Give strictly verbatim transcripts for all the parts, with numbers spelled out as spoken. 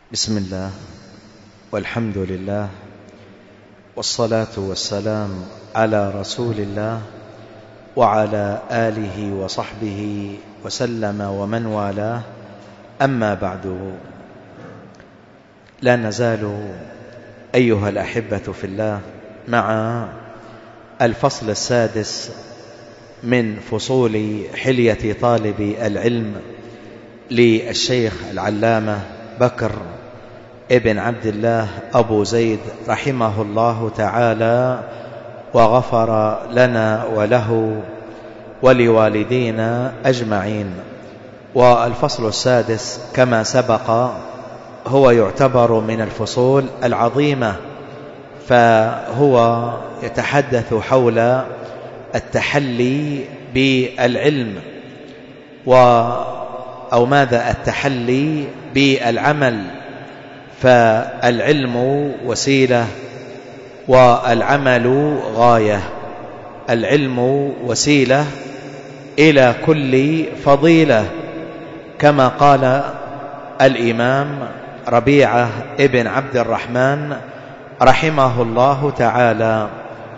بسم الله والحمد لله والصلاة والسلام على رسول الله وعلى آله وصحبه وسلم ومن والاه. أما بعد، لا نزال أيها الأحبة في الله مع الفصل السادس من فصول حلية طالب العلم للشيخ العلامة بكر ابن عبد الله أبو زيد رحمه الله تعالى وغفر لنا وله ولوالدينا أجمعين. والفصل السادس كما سبق هو يعتبر من الفصول العظيمة، فهو يتحدث حول التحلي بالعلم و أو ماذا التحلي بالعمل. فالعلم وسيلة والعمل غاية. العلم وسيلة إلى كل فضيلة، كما قال الإمام ربيعة ابن عبد الرحمن رحمه الله تعالى.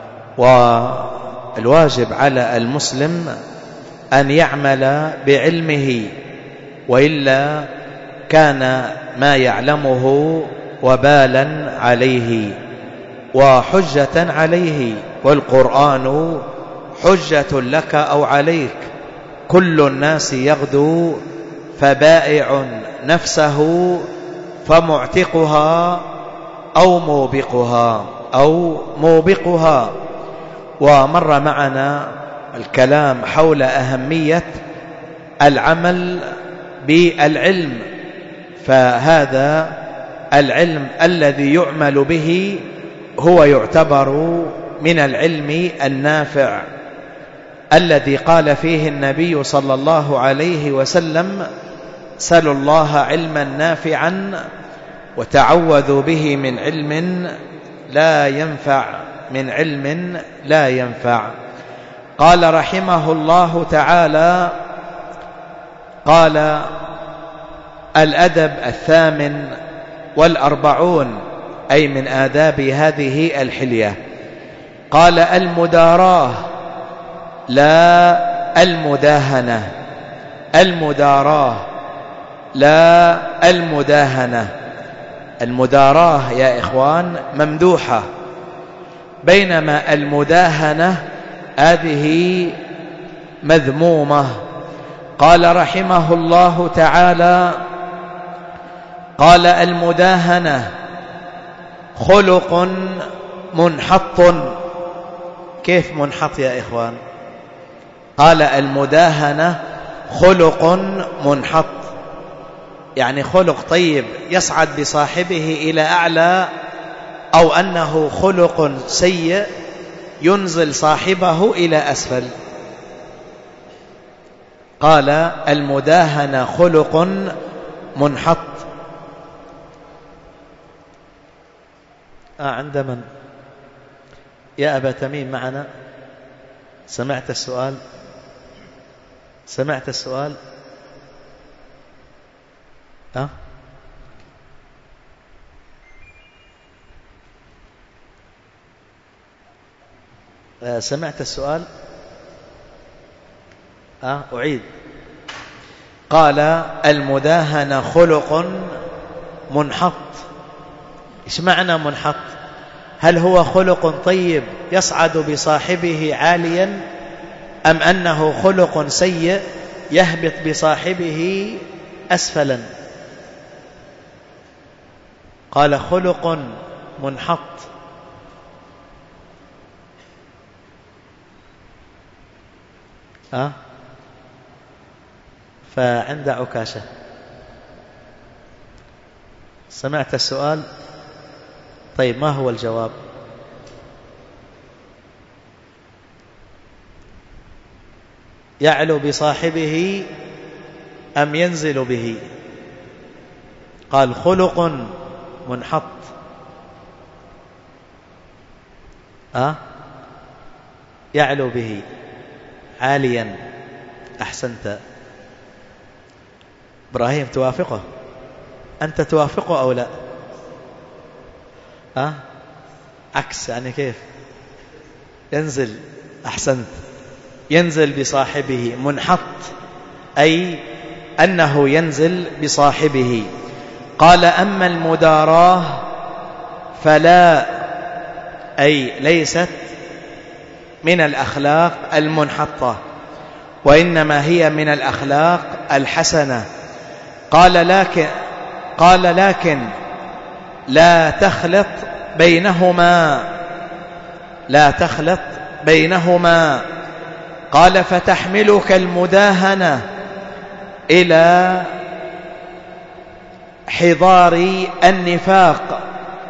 والواجب على المسلم أن يعمل بعلمه، وإلا كان ما يعلمه وبالا عليه وحجة عليه. والقرآن حجة لك أو عليك. كل الناس يغدو فبائع نفسه فمعتقها أو موبقها أو موبقها. ومر معنا الكلام حول أهمية العمل بالعلم. فهذا العلم الذي يعمل به هو يعتبر من العلم النافع الذي قال فيه النبي صلى الله عليه وسلم: سلوا الله علما نافعا وتعوذوا به من علم لا ينفع من علم لا ينفع. قال رحمه الله تعالى: قال الأدب الثامن والأربعون، أي من آداب هذه الحلية، قال: المداراة لا المداهنة. المداراة لا المداهنة. المداراة يا إخوان ممدوحة، بينما المداهنة هذه مذمومة. قال رحمه الله تعالى: قال المداهنة خلق منحط. كيف منحط يا إخوان؟ قال المداهنة خلق منحط، يعني خلق طيب يصعد بصاحبه إلى أعلى، أو أنه خلق سيء ينزل صاحبه إلى أسفل. قال المداهنة خلق منحط. آه عند من؟ يا أبا تميم معنا؟ سمعت السؤال؟ سمعت السؤال؟ أه؟ آه سمعت السؤال؟ أه أعيد. قال المداهنة خلق منحط. إيش معنى منحط؟ هل هو خلق طيب يصعد بصاحبه عاليا، أم أنه خلق سيء يهبط بصاحبه أسفلا؟ قال خلق منحط. أه؟ فعند عكاشة سمعت السؤال؟ طيب ما هو الجواب؟ يعلو بصاحبه أم ينزل به؟ قال خلق منحط. أه؟ يعلو به عاليا. أحسنت إبراهيم، توافقه؟ أنت توافقه أو لا؟ أه؟ عكس يعني كيف؟ ينزل، أحسنت، ينزل بصاحبه، منحط أي أنه ينزل بصاحبه. قال أما المداراة فلا، أي ليست من الأخلاق المنحطة، وإنما هي من الأخلاق الحسنة. قال لكن قال لكن لا تخلط بينهما لا تخلط بينهما قال فتحملك المداهنة إلى حضار النفاق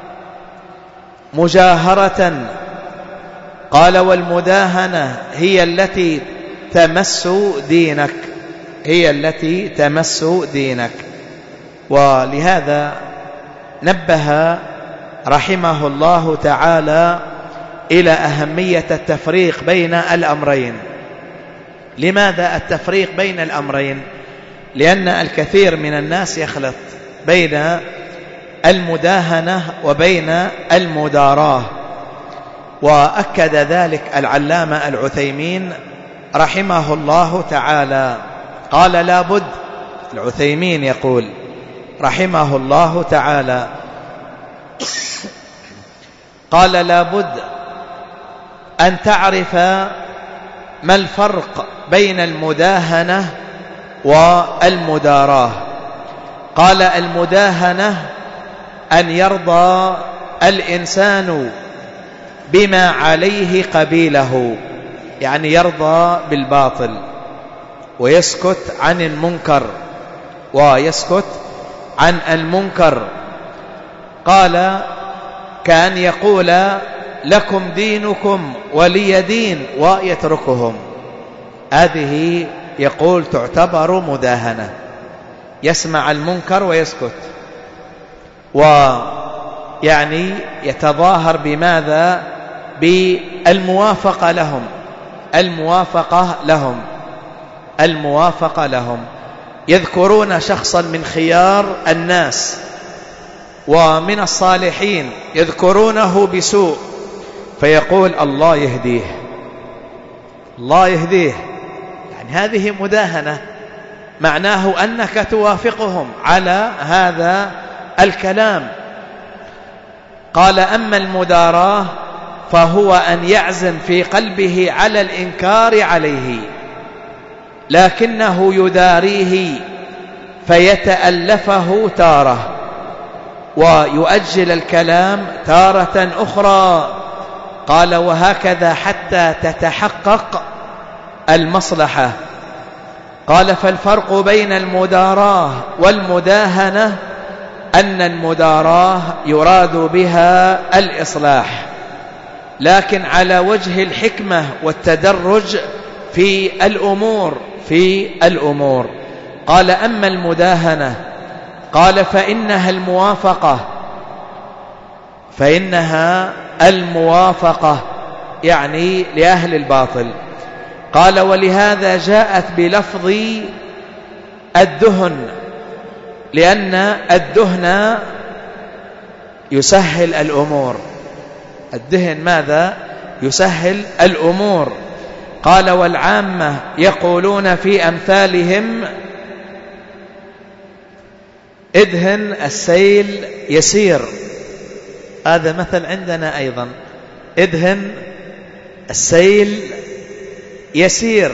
مجاهرة. قال والمداهنة هي التي تمس دينك هي التي تمس دينك. ولهذا نبه رحمه الله تعالى إلى أهمية التفريق بين الأمرين. لماذا التفريق بين الأمرين؟ لأن الكثير من الناس يخلط بين المداهنة وبين المداراة، وأكد ذلك العلامة العثيمين رحمه الله تعالى. قال لا بد، العثيمين يقول رحمه الله تعالى، قال لا بد أن تعرف ما الفرق بين المداهنة والمداراة. قال المداهنة أن يرضى الإنسان بما عليه قبيله، يعني يرضى بالباطل ويسكت عن المنكر ويسكت عن المنكر. قال كأن يقول لكم دينكم ولي دين ويتركهم، هذه يقول تعتبر مداهنة، يسمع المنكر ويسكت، ويعني يتظاهر بماذا؟ بالموافقة لهم الموافقة لهم الموافقة لهم يذكرون شخصا من خيار الناس ومن الصالحين يذكرونه بسوء، فيقول الله يهديه الله يهديه، يعني هذه مداهنة، معناه أنك توافقهم على هذا الكلام. قال أما المداراة فهو أن يعزم في قلبه على الإنكار عليه، لكنه يداريه فيتألفه تارة ويؤجل الكلام تارة أخرى. قال وهكذا حتى تتحقق المصلحة. قال فالفرق بين المداراة والمداهنة أن المداراة يراد بها الإصلاح، لكن على وجه الحكمة والتدرج في الأمور في الأمور قال أما المداهنة قال فإنها الموافقة فإنها الموافقة يعني لأهل الباطل. قال ولهذا جاءت بلفظ الدهن، لأن الدهن يسهل الأمور، الدهن ماذا؟ يسهل الأمور. قال والعامة يقولون في أمثالهم ادهن السيل يسير، هذا مثل عندنا أيضا، ادهن السيل يسير.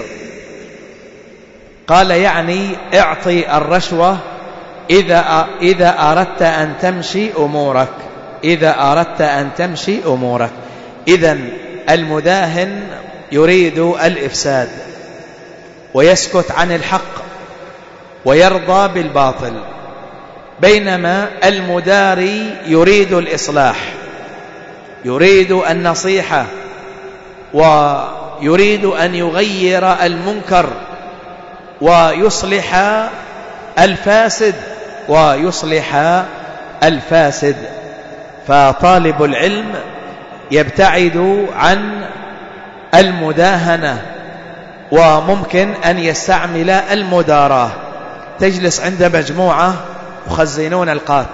قال يعني اعطي الرشوة إذا إذا أردت أن تمشي أمورك إذا أردت أن تمشي أمورك. إذن المداهن يريد الإفساد ويسكت عن الحق ويرضى بالباطل، بينما المداري يريد الإصلاح، يريد النصيحة، ويريد أن يغير المنكر ويصلح الفاسد ويصلح الفاسد. فطالب العلم يبتعد عن المداهنة، وممكن أن يستعمل المداراة. تجلس عند مجموعة مخزنون القات،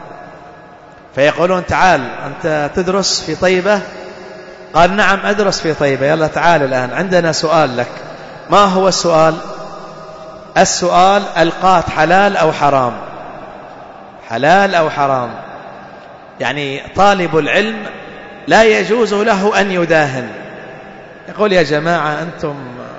فيقولون تعال أنت تدرس في طيبة؟ قال نعم أدرس في طيبة. يلا تعال الآن عندنا سؤال لك. ما هو السؤال؟ السؤال القات حلال أو حرام؟ حلال أو حرام؟ يعني طالب العلم لا يجوز له أن يداهن، يقول يا جماعة أنتم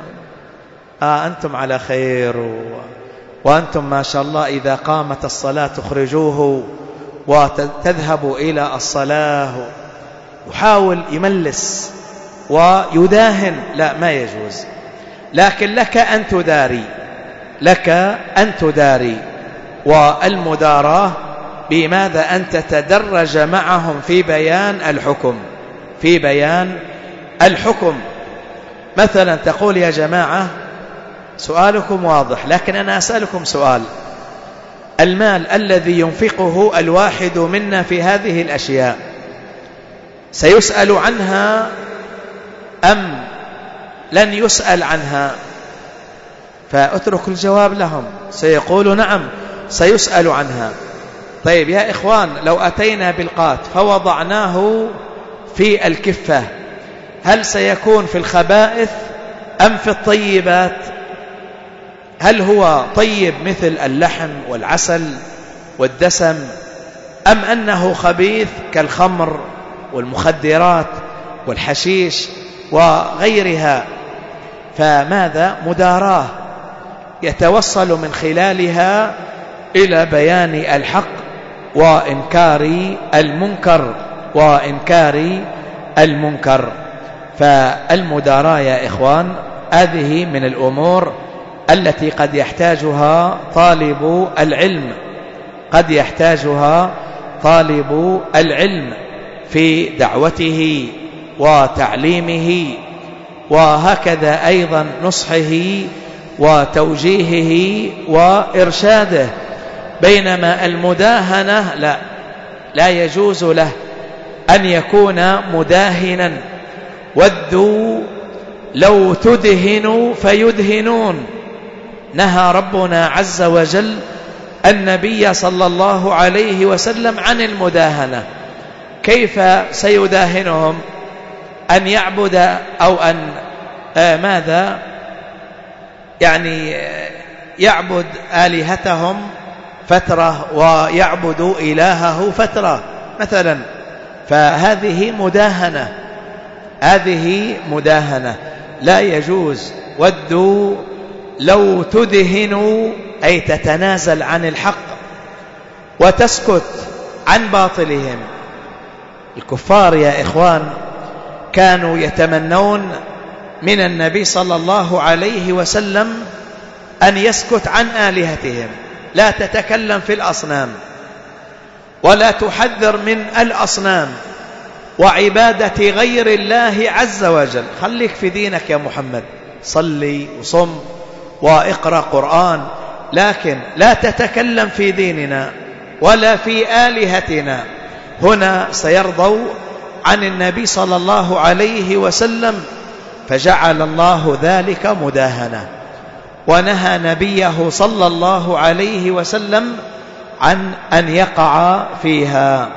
آه أنتم على خير و... وأنتم ما شاء الله إذا قامت الصلاة تخرجوه وتذهبوا إلى الصلاة، يحاول يملس ويداهن. لا، ما يجوز. لكن لك أن تداري، لك أن تداري. والمداراة بماذا؟ أن تتدرج معهم في بيان الحكم، في بيان الحكم. مثلا تقول يا جماعة سؤالكم واضح، لكن أنا أسألكم سؤال: المال الذي ينفقه الواحد منا في هذه الأشياء سيسأل عنها أم لن يسأل عنها؟ فأترك الجواب لهم، سيقول نعم سيسأل عنها. طيب يا إخوان، لو أتينا بالقات فوضعناه في الكفة، هل سيكون في الخبائث أم في الطيبات؟ هل هو طيب مثل اللحم والعسل والدسم، أم أنه خبيث كالخمر والمخدرات والحشيش وغيرها؟ فماذا؟ مداراة يتوصل من خلالها إلى بيان الحق وإنكار المنكر، وإنكار المنكر. فالمداراة يا إخوان هذه من الأمور التي قد يحتاجها طالب العلم، قد يحتاجها طالب العلم في دعوته وتعليمه، وهكذا أيضا نصحه وتوجيهه وإرشاده. بينما المداهنة لا لا يجوز له أن يكون مداهنا. ودوا لو تدهنوا فيدهنون. نهى ربنا عز وجل النبي صلى الله عليه وسلم عن المداهنة. كيف سيداهنهم؟ أن يعبد أو أن آه ماذا يعني يعبد آلهتهم فترة ويعبد إلهه فترة مثلا. فهذه مداهنة، هذه مداهنة لا يجوز. ودوا لو تدهنوا أي تتنازل عن الحق وتسكت عن باطلهم. الكفار يا إخوان كانوا يتمنون من النبي صلى الله عليه وسلم أن يسكت عن آلهتهم، لا تتكلم في الأصنام ولا تحذر من الأصنام وعبادة غير الله عز وجل. خليك في دينك يا محمد، صلي وصم واقرأ قرآن، لكن لا تتكلم في ديننا ولا في آلهتنا. هنا سيرضوا عن النبي صلى الله عليه وسلم، فجعل الله ذلك مداهنة، ونهى نبيه صلى الله عليه وسلم عن أن يقع فيها،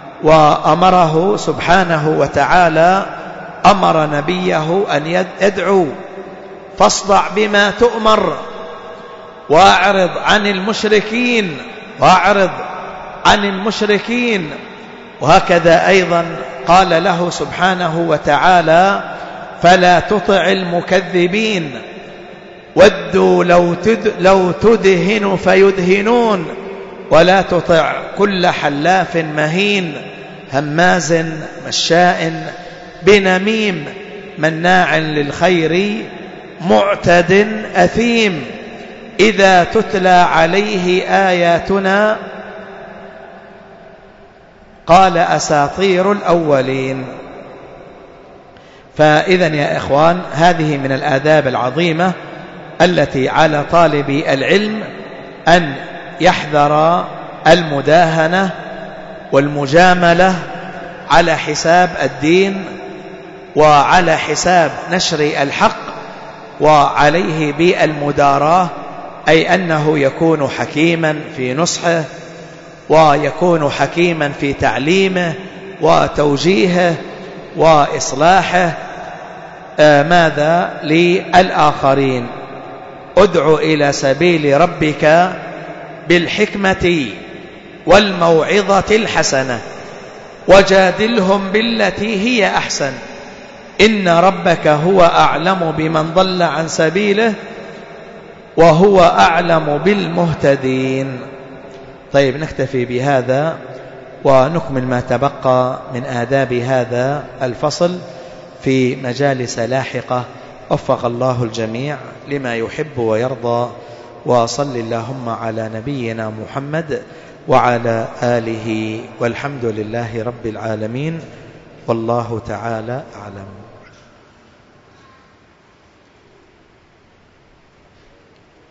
وأمره سبحانه وتعالى، أمر نبيه أن يدعو فاصدع بما تؤمر وأعرض عن المشركين، وأعرض عن المشركين. وهكذا أيضا قال له سبحانه وتعالى فلا تطع المكذبين. ودوا لو, تد لو تدهن فيدهنون ولا تطع كل حلاف مهين هماز مشاء بنميم مناع للخير معتد أثيم إذا تتلى عليه آياتنا قال أساطير الأولين. فإذا يا إخوان هذه من الآداب العظيمة التي على طالب العلم أن يحذر المداهنة والمجاملة على حساب الدين وعلى حساب نشر الحق، وعليه بالمداراة، أي أنه يكون حكيما في نصحه ويكون حكيما في تعليمه وتوجيهه وإصلاحه آه ماذا للآخرين. ادع إلى سبيل ربك بالحكمة والموعظة الحسنة وجادلهم بالتي هي أحسن إن ربك هو أعلم بمن ضل عن سبيله وهو أعلم بالمهتدين. طيب نكتفي بهذا ونكمل ما تبقى من آداب هذا الفصل في مجالس لاحقة. وفق الله الجميع لما يحب ويرضى، وصل اللهم على نبينا محمد وعلى آله، والحمد لله رب العالمين، والله تعالى أعلم.